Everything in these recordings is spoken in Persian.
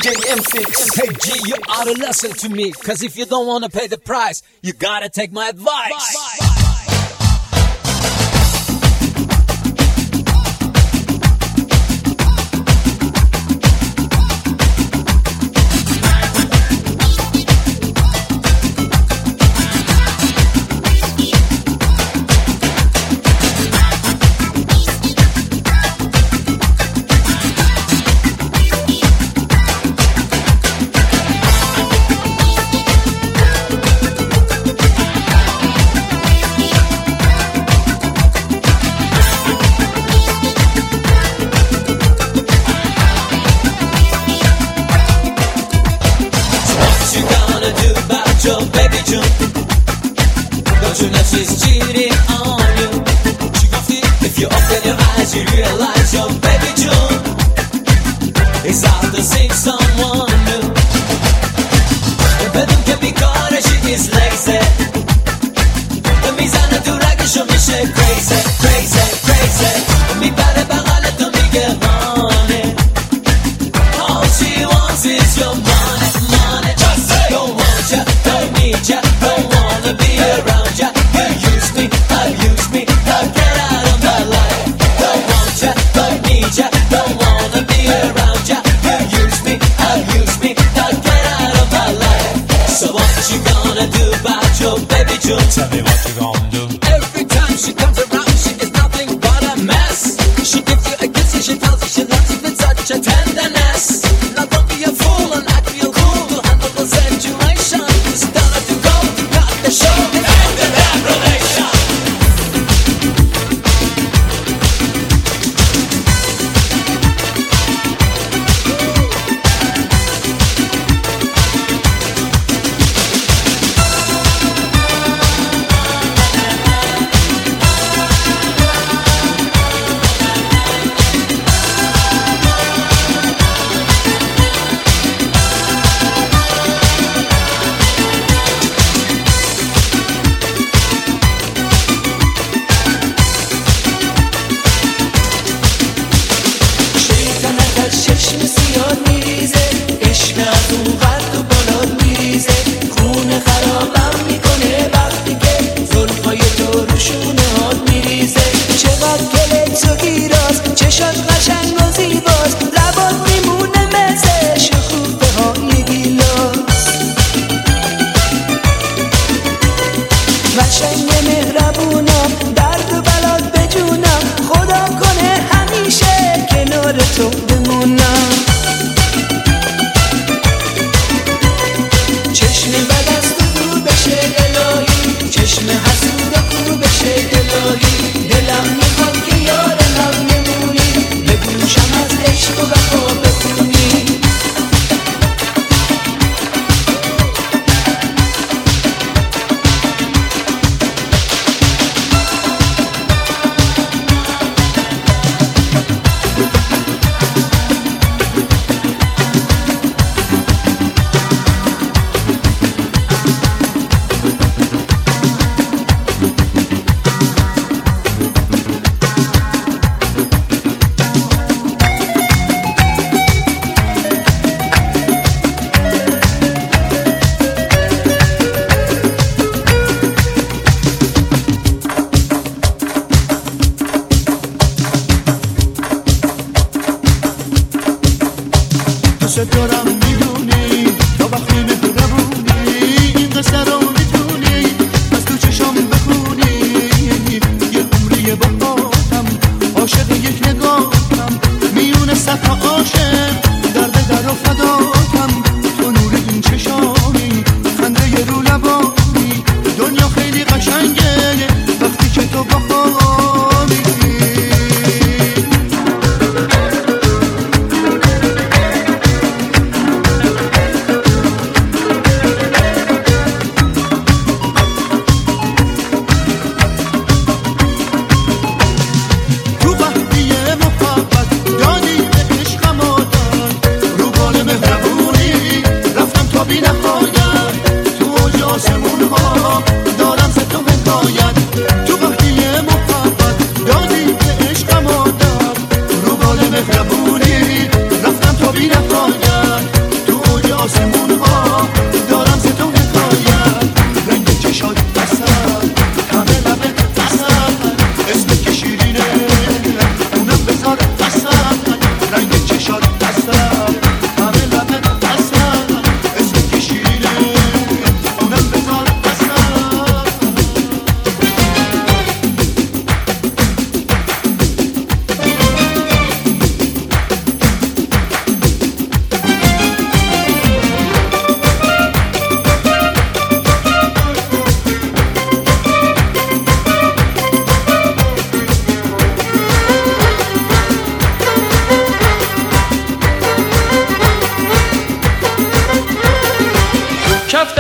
DJ M6. Hey G, you ought to listen to me, cause if you don't wanna pay the price, you gotta take my advice. Your baby June, don't you know she's cheating on you? She gon' feel if you open your eyes, you realize your baby June is out to see someone new. The bedroom can be caught and she is lazy. The mizan dura que yo me shake crazy, crazy, crazy. Mi padre bagale to me get honey. All she wants is your money, money. Just say, don't want ya. Don't wanna be around ya. You use me, abuse me, now get out of my life. Don't want ya, don't need ya, don't wanna be around ya. You use me, abuse me, now get out of my life. So what you gonna do about your baby June? Tell me what you gonna do. Every time she comes around, she is nothing but a mess. She gives you a kiss and she tells you she loves you with such a tenderness. Now don't be a fool and act real cool to handle the situation. Show me end of that relation.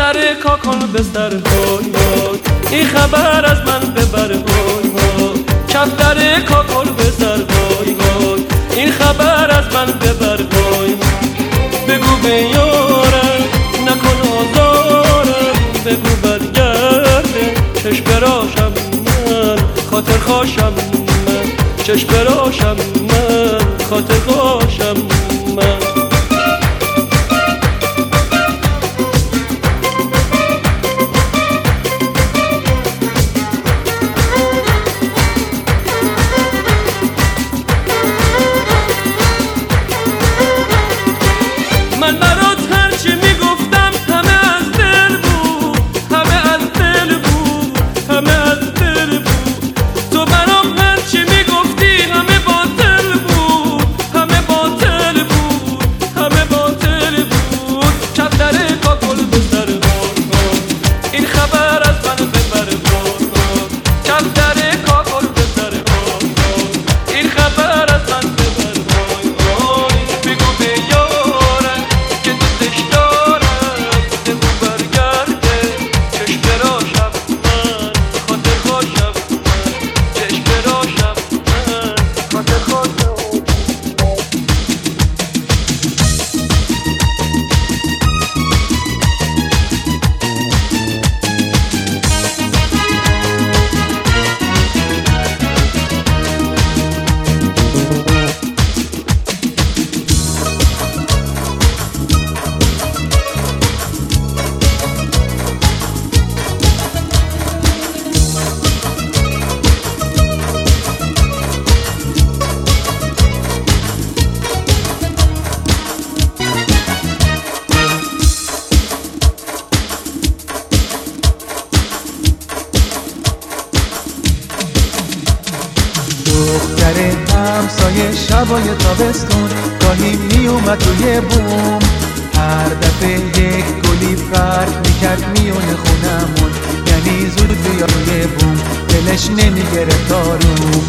کفتر کاکل به سر های های، این خبر از من ببر های های. کفتر کاکل به سر های های، این خبر از من ببر های. بگو به یارم نکن آزارم، بگو برگرده چشم براشم من، خاطر خواشم من، چشم براشم من، خاطر خواشم من. من برات هرچی میگفتم همه از دل بود، همه از دل بود، همه از دل بود. تو برام هرچی میگفتی همه باطل بود، همه باطل بود، همه باطل بود. کفتر کاکل به سر بار، این خبر از من ببر بار. کفتر کاکل به سر بار، این خبر از من ببر بار. بگو به یارم که دوستش دارم، بگو برگرده چشم براشم من، خاطر خواشم من، چشم براشم من، خاطر خواشم. دختر همسایه شبای تابستون گاهی میومد توی بوم، هر دفعه یک گلی فرق میکرد میونه خونمون، یعنی زود بیا روی بوم دلش نمیگرفت آروم.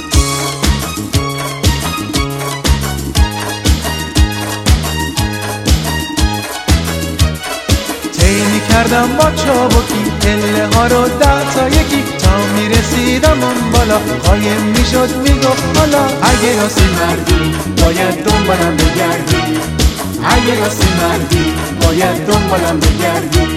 طی میکردم با چابکی پله ها رو 10 تا یکی، تا میرسیدم اون بالا قایم میشد میگفت حالا اگه راستی مردی باید دنبالم بگردی، اگه راستی مردی باید دنبالم بگردی.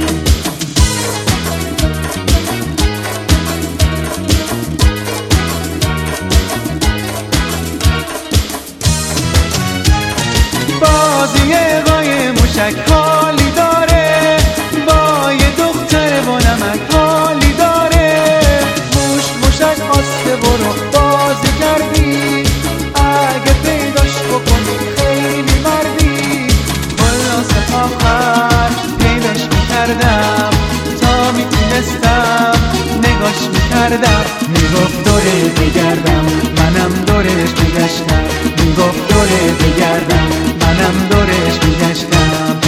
بازی قایم موشک حالی داره، با یه دختر با نمک حالی داره. موشک آسته برو بازی کردی، اگه پیداش بکنی خیلی مردی. خلاص آخر پیداش میکردم، تا میتونستم نگاش میکردم. میگفت دوره بگردم منم دورش میگشتم، میگفت دوره بگردم منم دورش میگشتم.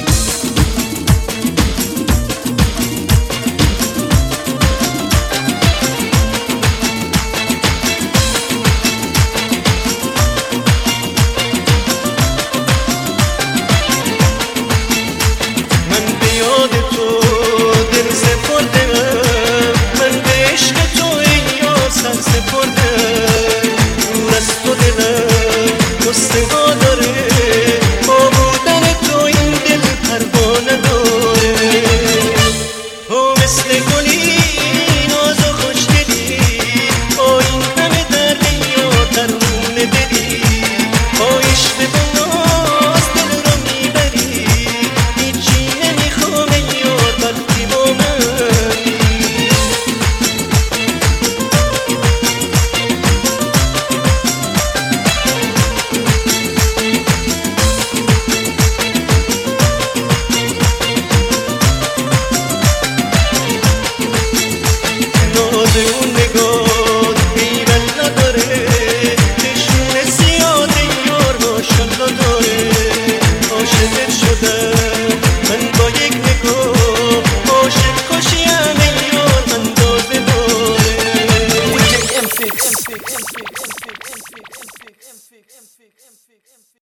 من به یاد تو دل سپردم، من به عشق تو ای یاسر سپردم. دور از تو دلم گستوا داره، با بودن تو این دل پروانه داره. تو مثل گلی ناز و خوشدلی، با این همه درد یا ترون دلی. با عشق تو ناز دل رو میبری، هیچی نمیخوام ای یار وقتی با منی. ناز اون نگاه بیرن نداره، چشم سیاد یار ماشالله داره. عاشقت شدم من با یک